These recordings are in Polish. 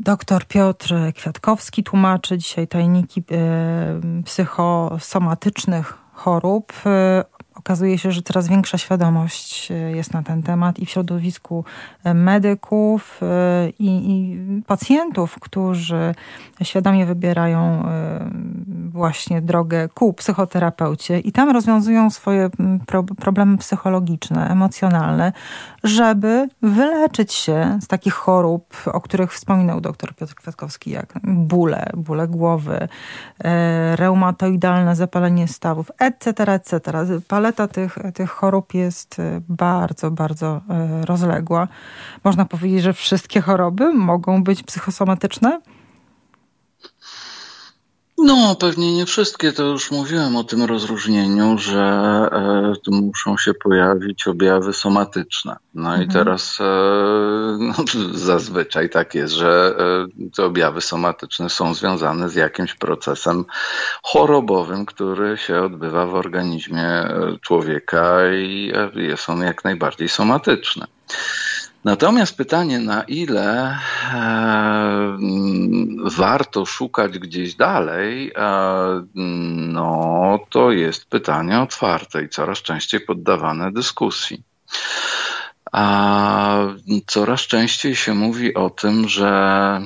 Doktor Piotr Kwiatkowski tłumaczy dzisiaj tajniki psychosomatycznych chorób. Okazuje się, że coraz większa świadomość jest na ten temat i w środowisku medyków i pacjentów, którzy świadomie wybierają właśnie drogę ku psychoterapeucie i tam rozwiązują swoje problemy psychologiczne, emocjonalne, żeby wyleczyć się z takich chorób, o których wspominał dr Piotr Kwiatkowski, jak bóle głowy, reumatoidalne zapalenie stawów, etc., etc. Paleta tych chorób jest bardzo, bardzo rozległa. Można powiedzieć, że wszystkie choroby mogą być psychosomatyczne? No, pewnie nie wszystkie. To już mówiłem o tym rozróżnieniu, że tu muszą się pojawić objawy somatyczne. No i teraz zazwyczaj tak jest, że te objawy somatyczne są związane z jakimś procesem chorobowym, który się odbywa w organizmie człowieka i jest on jak najbardziej somatyczny. Natomiast pytanie, na ile warto szukać gdzieś dalej, no to jest pytanie otwarte i coraz częściej poddawane dyskusji. A coraz częściej się mówi o tym, że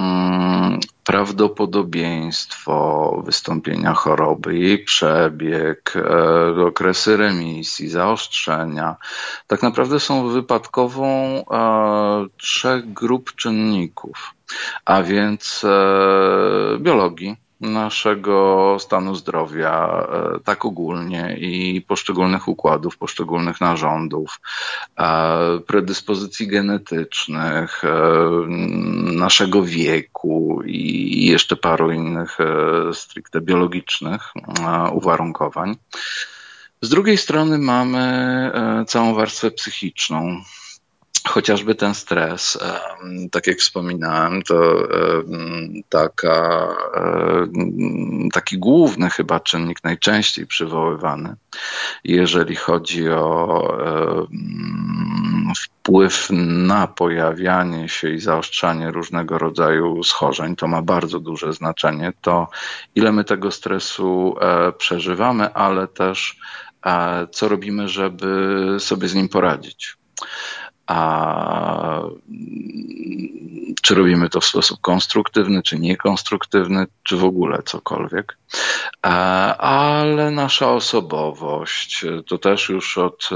prawdopodobieństwo wystąpienia choroby, jej przebieg, okresy remisji, zaostrzenia, tak naprawdę są wypadkową trzech grup czynników, a więc biologii naszego stanu zdrowia tak ogólnie i poszczególnych układów, poszczególnych narządów, predyspozycji genetycznych, naszego wieku i jeszcze paru innych stricte biologicznych uwarunkowań. Z drugiej strony mamy całą warstwę psychiczną. Chociażby ten stres, tak jak wspominałem, to taki główny chyba czynnik, najczęściej przywoływany, jeżeli chodzi o wpływ na pojawianie się i zaostrzanie różnego rodzaju schorzeń, to ma bardzo duże znaczenie. To, ile my tego stresu przeżywamy, ale też co robimy, żeby sobie z nim poradzić. A czy robimy to w sposób konstruktywny, czy niekonstruktywny, czy w ogóle cokolwiek. Ale nasza osobowość, to też już od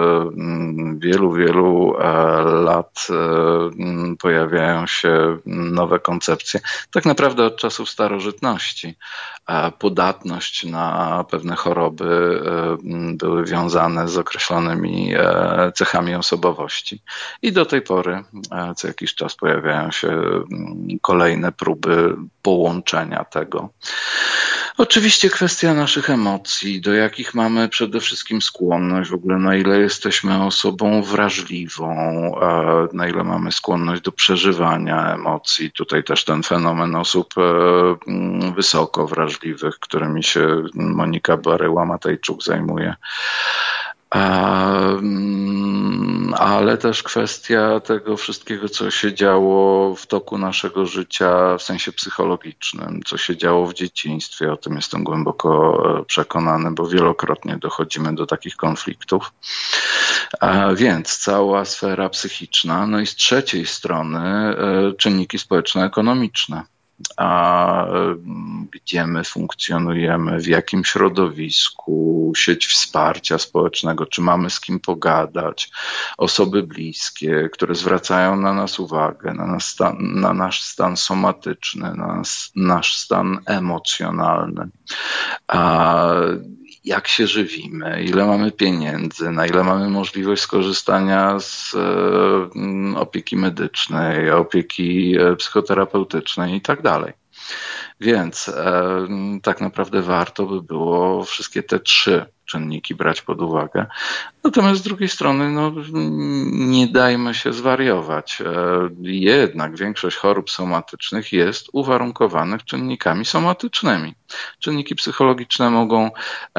wielu lat pojawiają się nowe koncepcje. Tak naprawdę od czasów starożytności podatność na pewne choroby były wiązane z określonymi cechami osobowości. I do tej pory co jakiś czas pojawiają się kolejne próby połączenia tego. Oczywiście kwestia naszych emocji, do jakich mamy przede wszystkim skłonność, w ogóle na ile jesteśmy osobą wrażliwą, na ile mamy skłonność do przeżywania emocji. Tutaj też ten fenomen osób wysoko wrażliwych, którymi się Monika Baryła-Matejczuk zajmuje. Ale też kwestia tego wszystkiego, co się działo w toku naszego życia w sensie psychologicznym, co się działo w dzieciństwie, o tym jestem głęboko przekonany, bo wielokrotnie dochodzimy do takich konfliktów. Więc cała sfera psychiczna, no i z trzeciej strony czynniki społeczno-ekonomiczne. Gdzie my funkcjonujemy, w jakim środowisku, sieć wsparcia społecznego, czy mamy z kim pogadać, osoby bliskie, które zwracają na nas uwagę, na nasz stan somatyczny, na nasz stan emocjonalny. Jak się żywimy, ile mamy pieniędzy, na ile mamy możliwość skorzystania z opieki medycznej, opieki psychoterapeutycznej i tak dalej. Więc tak naprawdę warto by było wszystkie te trzy czynniki brać pod uwagę. Natomiast z drugiej strony nie dajmy się zwariować. Jednak większość chorób somatycznych jest uwarunkowanych czynnikami somatycznymi. Czynniki psychologiczne mogą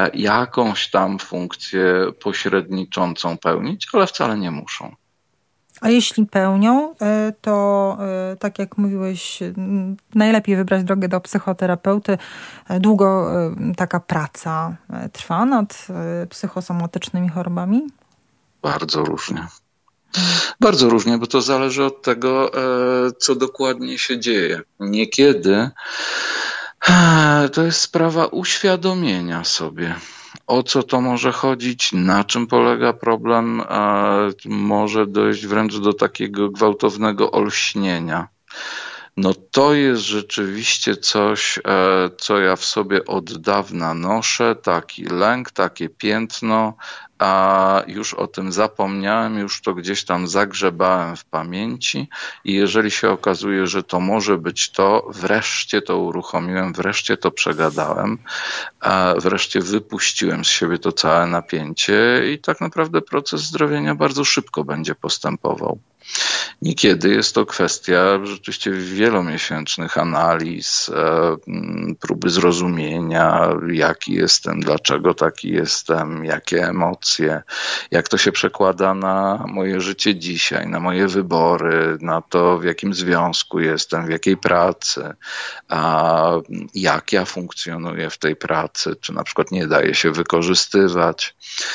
jakąś tam funkcję pośredniczącą pełnić, ale wcale nie muszą. A jeśli pełnią, to tak jak mówiłeś, najlepiej wybrać drogę do psychoterapeuty. Długo taka praca trwa nad psychosomatycznymi chorobami? Bardzo różnie. Bardzo różnie, bo to zależy od tego, co dokładnie się dzieje. Niekiedy to jest sprawa uświadomienia sobie, o co to może chodzić, na czym polega problem, może dojść wręcz do takiego gwałtownego olśnienia. No to jest rzeczywiście coś, co ja w sobie od dawna noszę, taki lęk, takie piętno, a już o tym zapomniałem, już to gdzieś tam zagrzebałem w pamięci i jeżeli się okazuje, że to może być to, wreszcie to uruchomiłem, wreszcie to przegadałem, a wreszcie wypuściłem z siebie to całe napięcie i tak naprawdę proces zdrowienia bardzo szybko będzie postępował. Niekiedy jest to kwestia rzeczywiście wielomiesięcznych analiz, próby zrozumienia, jaki jestem, dlaczego taki jestem, jakie emocje, jak to się przekłada na moje życie dzisiaj, na moje wybory, na to, w jakim związku jestem, w jakiej pracy, jak ja funkcjonuję w tej pracy, czy na przykład nie daje się wykorzystywać.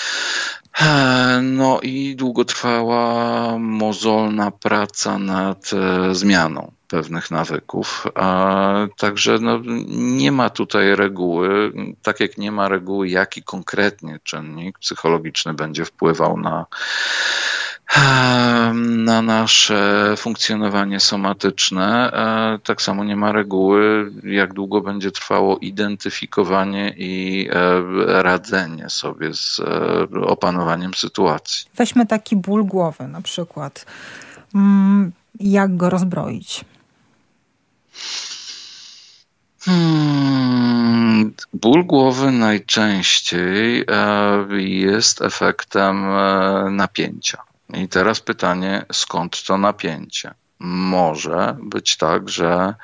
No i długotrwała, mozolna praca nad zmianą pewnych nawyków. Także no, nie ma tutaj reguły, tak jak nie ma reguły, jaki konkretnie czynnik psychologiczny będzie wpływał na nasze funkcjonowanie somatyczne. Tak samo nie ma reguły, jak długo będzie trwało identyfikowanie i radzenie sobie z opanowaniem sytuacji. Weźmy taki ból głowy na przykład. Jak go rozbroić? Ból głowy najczęściej jest efektem napięcia. I teraz pytanie, skąd to napięcie? Może być tak, że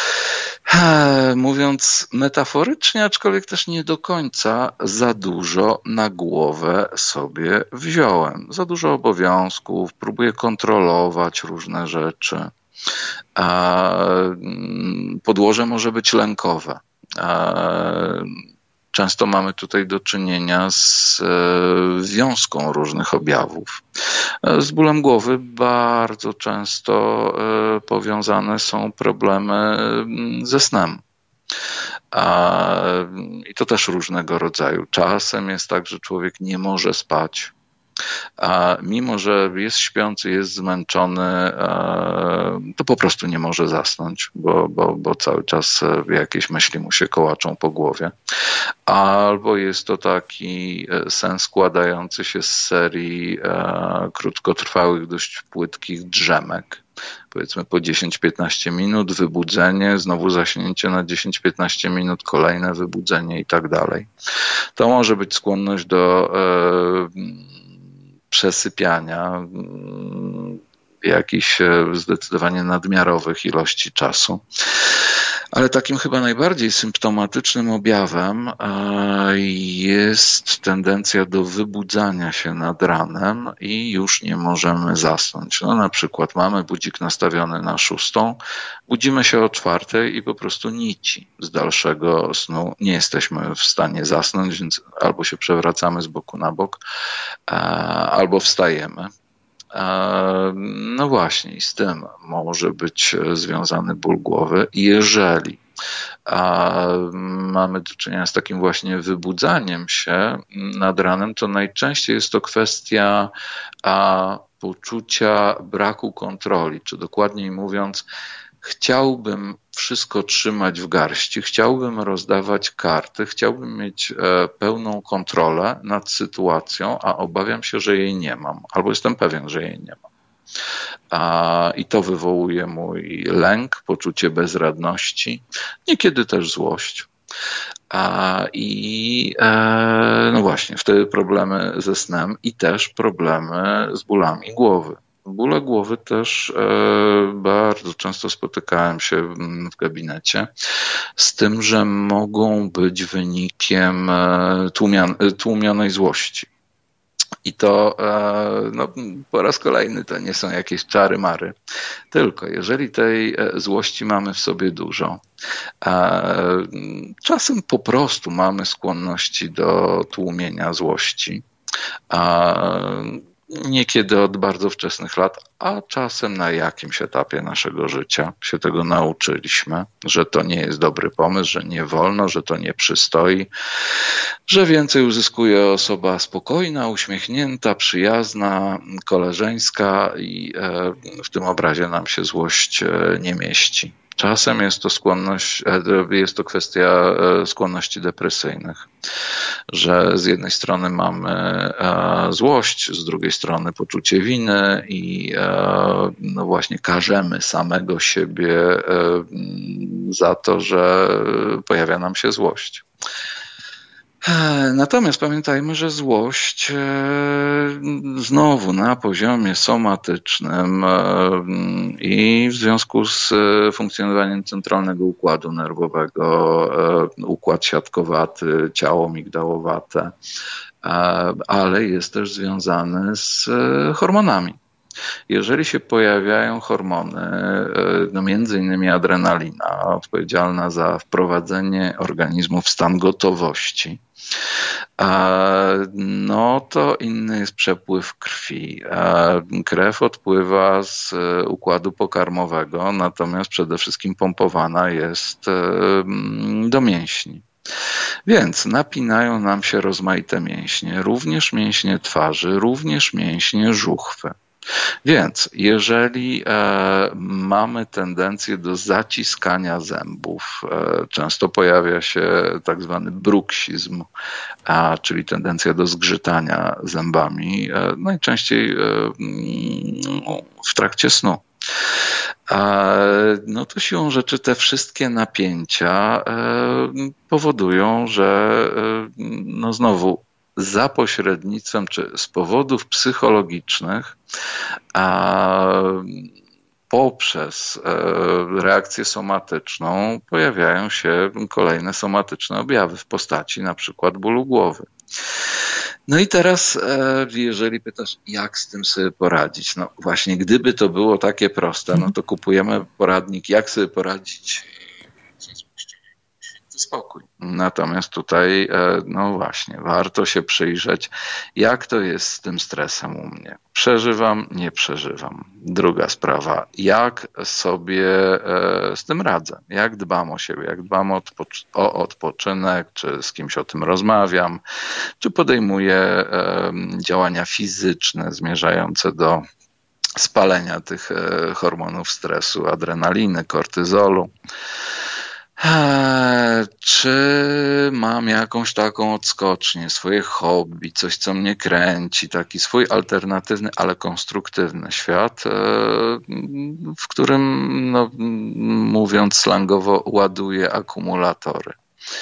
mówiąc metaforycznie, aczkolwiek też nie do końca, za dużo na głowę sobie wziąłem. Za dużo obowiązków, próbuję kontrolować różne rzeczy. Podłoże może być lękowe. Często mamy tutaj do czynienia z wiązką różnych objawów. Z bólem głowy bardzo często powiązane są problemy ze snem. I to też różnego rodzaju. Czasem jest tak, że człowiek nie może spać. A mimo że jest śpiący, jest zmęczony, to po prostu nie może zasnąć, bo cały czas jakieś myśli mu się kołaczą po głowie. Albo jest to taki sen składający się z serii krótkotrwałych, dość płytkich drzemek. Powiedzmy po 10-15 minut, wybudzenie, znowu zaśnięcie na 10-15 minut, kolejne wybudzenie i tak dalej. To może być skłonność do przesypiania jakichś zdecydowanie nadmiarowych ilości czasu. Ale takim chyba najbardziej symptomatycznym objawem jest tendencja do wybudzania się nad ranem i już nie możemy zasnąć. No, na przykład mamy budzik nastawiony na 6, budzimy się o 4 i po prostu nici z dalszego snu. Nie jesteśmy w stanie zasnąć, więc albo się przewracamy z boku na bok, albo wstajemy. No właśnie, i z tym może być związany ból głowy. Jeżeli mamy do czynienia z takim właśnie wybudzaniem się nad ranem, to najczęściej jest to kwestia poczucia braku kontroli, czy dokładniej mówiąc, chciałbym wszystko trzymać w garści, chciałbym rozdawać karty, chciałbym mieć pełną kontrolę nad sytuacją, a obawiam się, że jej nie mam, albo jestem pewien, że jej nie mam. I to wywołuje mój lęk, poczucie bezradności, niekiedy też złość. No właśnie, wtedy problemy ze snem i też problemy z bólami głowy. Bóle głowy też bardzo często spotykałem się w gabinecie z tym, że mogą być wynikiem tłumionej złości. I to po raz kolejny to nie są jakieś czary-mary, tylko jeżeli tej złości mamy w sobie dużo, czasem po prostu mamy skłonności do tłumienia złości, niekiedy od bardzo wczesnych lat, a czasem na jakimś etapie naszego życia się tego nauczyliśmy, że to nie jest dobry pomysł, że nie wolno, że to nie przystoi, że więcej uzyskuje osoba spokojna, uśmiechnięta, przyjazna, koleżeńska i w tym obrazie nam się złość nie mieści. Czasem jest to kwestia skłonności depresyjnych, że z jednej strony mamy złość, z drugiej strony poczucie winy i właśnie karzemy samego siebie za to, że pojawia nam się złość. Natomiast pamiętajmy, że złość znowu na poziomie somatycznym i w związku z funkcjonowaniem centralnego układu nerwowego, układ siatkowaty, ciało migdałowate, ale jest też związany z hormonami. Jeżeli się pojawiają hormony, między innymi adrenalina, odpowiedzialna za wprowadzenie organizmu w stan gotowości, to inny jest przepływ krwi. Krew odpływa z układu pokarmowego, natomiast przede wszystkim pompowana jest do mięśni. Więc napinają nam się rozmaite mięśnie, również mięśnie twarzy, również mięśnie żuchwy. Więc jeżeli mamy tendencję do zaciskania zębów, często pojawia się tak zwany bruksizm, czyli tendencja do zgrzytania zębami, najczęściej w trakcie snu. To siłą rzeczy te wszystkie napięcia powodują, że znowu za pośrednictwem czy z powodów psychologicznych, poprzez reakcję somatyczną pojawiają się kolejne somatyczne objawy w postaci na przykład bólu głowy. No i teraz, jeżeli pytasz, jak z tym sobie poradzić? No właśnie, gdyby to było takie proste, to kupujemy poradnik, jak sobie poradzić ze złością i święty spokój. Natomiast tutaj, właśnie, warto się przyjrzeć, jak to jest z tym stresem u mnie. Przeżywam, nie przeżywam. Druga sprawa, jak sobie z tym radzę, jak dbam o siebie, jak dbam o odpoczynek, czy z kimś o tym rozmawiam, czy podejmuję działania fizyczne zmierzające do spalenia tych hormonów stresu, adrenaliny, kortyzolu. Czy mam jakąś taką odskocznię, swoje hobby, coś, co mnie kręci, taki swój alternatywny, ale konstruktywny świat, w którym, mówiąc slangowo, ładuję akumulatory.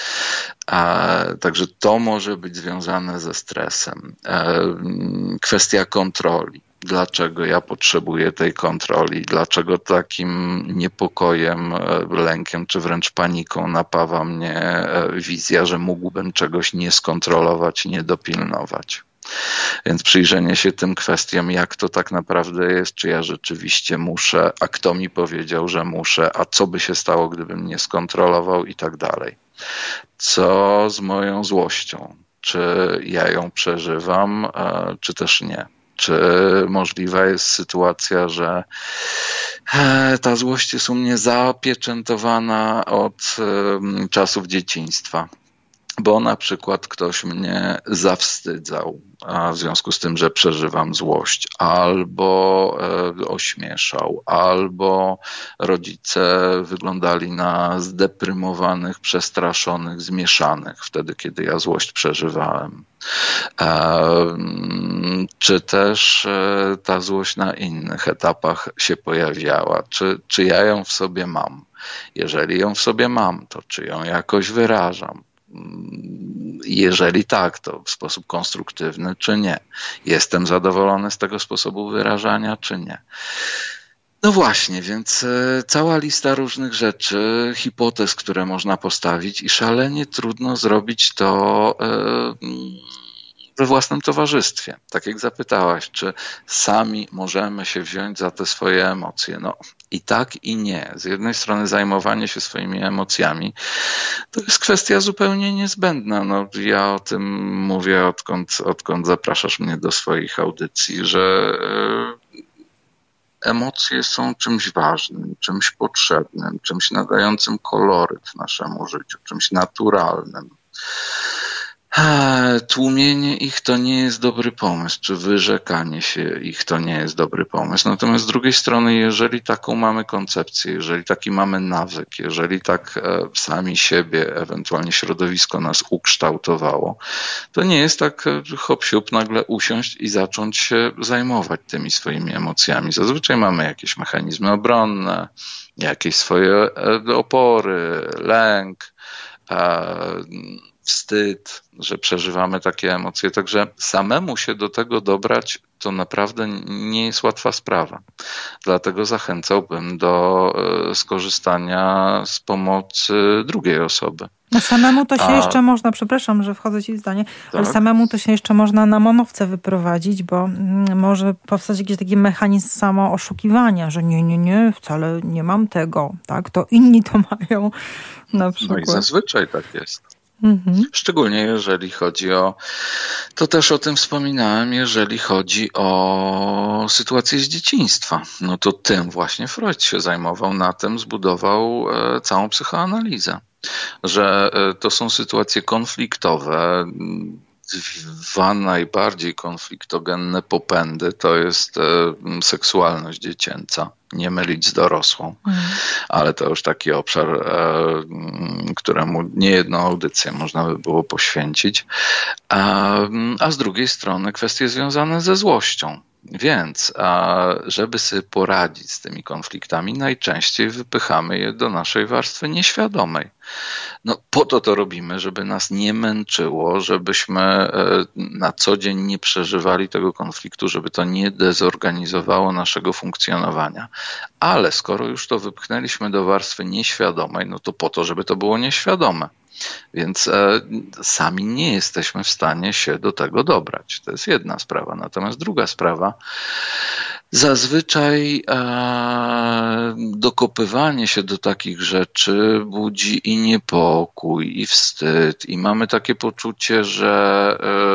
Także to może być związane ze stresem. Kwestia kontroli. Dlaczego ja potrzebuję tej kontroli? Dlaczego takim niepokojem, lękiem czy wręcz paniką napawa mnie wizja, że mógłbym czegoś nie skontrolować i nie dopilnować? Więc przyjrzenie się tym kwestiom, jak to tak naprawdę jest, czy ja rzeczywiście muszę, a kto mi powiedział, że muszę, a co by się stało, gdybym nie skontrolował i tak dalej. Co z moją złością? Czy ja ją przeżywam, czy też nie? Czy możliwa jest sytuacja, że ta złość jest u mnie zapieczętowana od czasów dzieciństwa? Bo na przykład ktoś mnie zawstydzał, a w związku z tym, że przeżywam złość, albo ośmieszał, albo rodzice wyglądali na zdeprymowanych, przestraszonych, zmieszanych wtedy, kiedy ja złość przeżywałem. Czy też ta złość na innych etapach się pojawiała? Czy ja ją w sobie mam? Jeżeli ją w sobie mam, to czy ją jakoś wyrażam? Jeżeli tak, to w sposób konstruktywny, czy nie? Jestem zadowolony z tego sposobu wyrażania, czy nie? No właśnie, więc cała lista różnych rzeczy, hipotez, które można postawić i szalenie trudno zrobić to we własnym towarzystwie. Tak jak zapytałaś, czy sami możemy się wziąć za te swoje emocje? No i tak, i nie. Z jednej strony zajmowanie się swoimi emocjami to jest kwestia zupełnie niezbędna. No, ja o tym mówię, odkąd zapraszasz mnie do swoich audycji, że emocje są czymś ważnym, czymś potrzebnym, czymś nadającym koloryt naszemu życiu, czymś naturalnym. Tłumienie ich to nie jest dobry pomysł, czy wyrzekanie się ich to nie jest dobry pomysł. Natomiast z drugiej strony, jeżeli taką mamy koncepcję, jeżeli taki mamy nawyk, jeżeli tak sami siebie, ewentualnie środowisko nas ukształtowało, to nie jest tak hop siup nagle usiąść i zacząć się zajmować tymi swoimi emocjami. Zazwyczaj mamy jakieś mechanizmy obronne, jakieś swoje opory, lęk, wstyd, że przeżywamy takie emocje. Także samemu się do tego dobrać to naprawdę nie jest łatwa sprawa. Dlatego zachęcałbym do skorzystania z pomocy drugiej osoby. No samemu to się jeszcze można, przepraszam, że wchodzę ci w zdanie, tak? Ale samemu to się jeszcze można na monowce wyprowadzić, bo może powstać jakiś taki mechanizm samooszukiwania, że nie, wcale nie mam tego, tak? To inni to mają na przykład. No i zazwyczaj tak jest. Szczególnie jeżeli chodzi o, to też o tym wspominałem, jeżeli chodzi o sytuację z dzieciństwa. No to tym właśnie Freud się zajmował, na tym zbudował całą psychoanalizę. Że to są sytuacje konfliktowe. Dwa najbardziej konfliktogenne popędy to jest seksualność dziecięca, nie mylić z dorosłą, ale to już taki obszar, któremu niejedną audycję można by było poświęcić, a z drugiej strony kwestie związane ze złością. Więc, żeby sobie poradzić z tymi konfliktami, najczęściej wypychamy je do naszej warstwy nieświadomej. No, po to robimy, żeby nas nie męczyło, żebyśmy na co dzień nie przeżywali tego konfliktu, żeby to nie dezorganizowało naszego funkcjonowania. Ale skoro już to wypchnęliśmy do warstwy nieświadomej, no to po to, żeby to było nieświadome. Więc sami nie jesteśmy w stanie się do tego dobrać. To jest jedna sprawa. Natomiast druga sprawa, zazwyczaj dokopywanie się do takich rzeczy budzi i niepokój, i wstyd, i mamy takie poczucie, że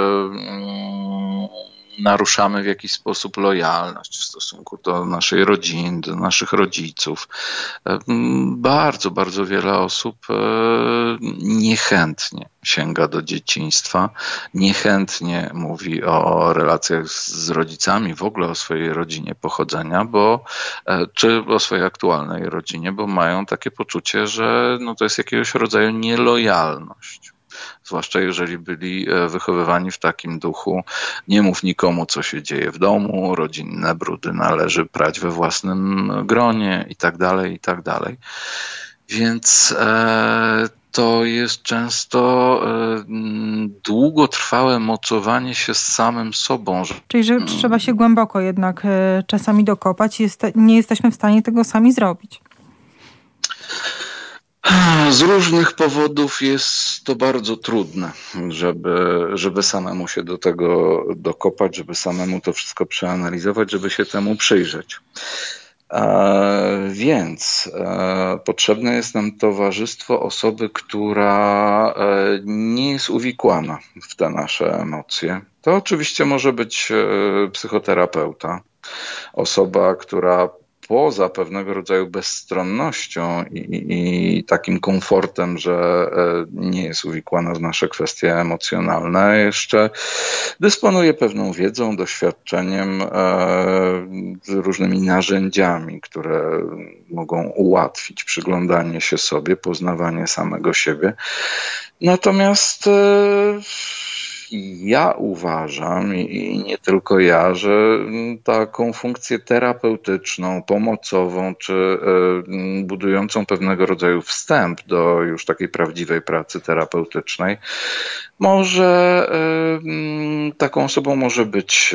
naruszamy w jakiś sposób lojalność w stosunku do naszej rodziny, do naszych rodziców. Bardzo, bardzo wiele osób niechętnie sięga do dzieciństwa, niechętnie mówi o relacjach z rodzicami, w ogóle o swojej rodzinie pochodzenia, czy o swojej aktualnej rodzinie, bo mają takie poczucie, że no to jest jakiegoś rodzaju nielojalność. Zwłaszcza jeżeli byli wychowywani w takim duchu, nie mów nikomu, co się dzieje w domu, rodzinne brudy należy prać we własnym gronie i tak dalej, i tak dalej. Więc to jest często długotrwałe mocowanie się z samym sobą. Czyli że trzeba się głęboko jednak czasami dokopać i nie jesteśmy w stanie tego sami zrobić. Z różnych powodów jest to bardzo trudne, żeby samemu się do tego dokopać, żeby samemu to wszystko przeanalizować, żeby się temu przyjrzeć. Więc potrzebne jest nam towarzystwo osoby, która nie jest uwikłana w te nasze emocje. To oczywiście może być psychoterapeuta, osoba, która poza pewnego rodzaju bezstronnością i takim komfortem, że nie jest uwikłana w nasze kwestie emocjonalne, jeszcze dysponuje pewną wiedzą, doświadczeniem, różnymi narzędziami, które mogą ułatwić przyglądanie się sobie, poznawanie samego siebie. Natomiast ja uważam i nie tylko ja, że taką funkcję terapeutyczną, pomocową czy budującą pewnego rodzaju wstęp do już takiej prawdziwej pracy terapeutycznej, taką osobą może być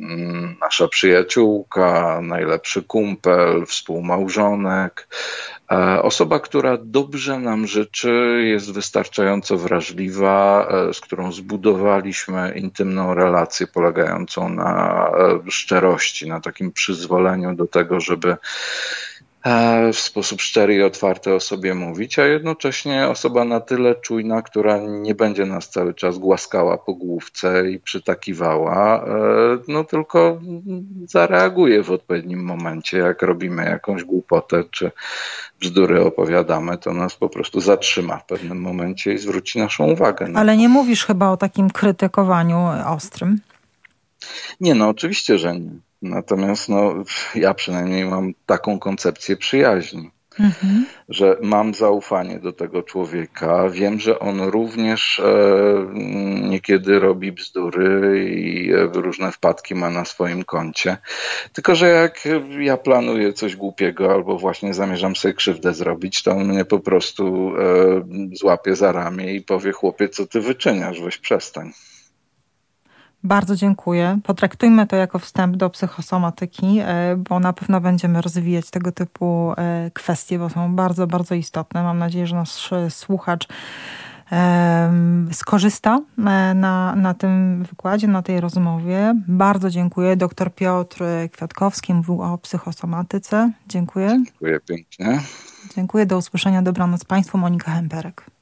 nasza przyjaciółka, najlepszy kumpel, współmałżonek, Osoba, która dobrze nam życzy, jest wystarczająco wrażliwa, z którą zbudowaliśmy intymną relację polegającą na szczerości, na takim przyzwoleniu do tego, żeby w sposób szczery i otwarty o sobie mówić, a jednocześnie osoba na tyle czujna, która nie będzie nas cały czas głaskała po główce i przytakiwała, no tylko zareaguje w odpowiednim momencie, jak robimy jakąś głupotę czy bzdury opowiadamy, to nas po prostu zatrzyma w pewnym momencie i zwróci naszą uwagę na Ale to. nie mówisz chyba o takim krytykowaniu ostrym. Nie, no oczywiście, że nie. Natomiast ja przynajmniej mam taką koncepcję przyjaźni, że mam zaufanie do tego człowieka. Wiem, że on również niekiedy robi bzdury i różne wpadki ma na swoim koncie. Tylko że jak ja planuję coś głupiego albo właśnie zamierzam sobie krzywdę zrobić, to on mnie po prostu złapie za ramię i powie: chłopie, co ty wyczyniasz, weź przestań. Bardzo dziękuję. Potraktujmy to jako wstęp do psychosomatyki, bo na pewno będziemy rozwijać tego typu kwestie, bo są bardzo, bardzo istotne. Mam nadzieję, że nasz słuchacz skorzysta na tym wykładzie, na tej rozmowie. Bardzo dziękuję. Dr Piotr Kwiatkowski mówił o psychosomatyce. Dziękuję. Dziękuję pięknie. Dziękuję. Do usłyszenia. Dobranoc Państwu. Monika Hemperek.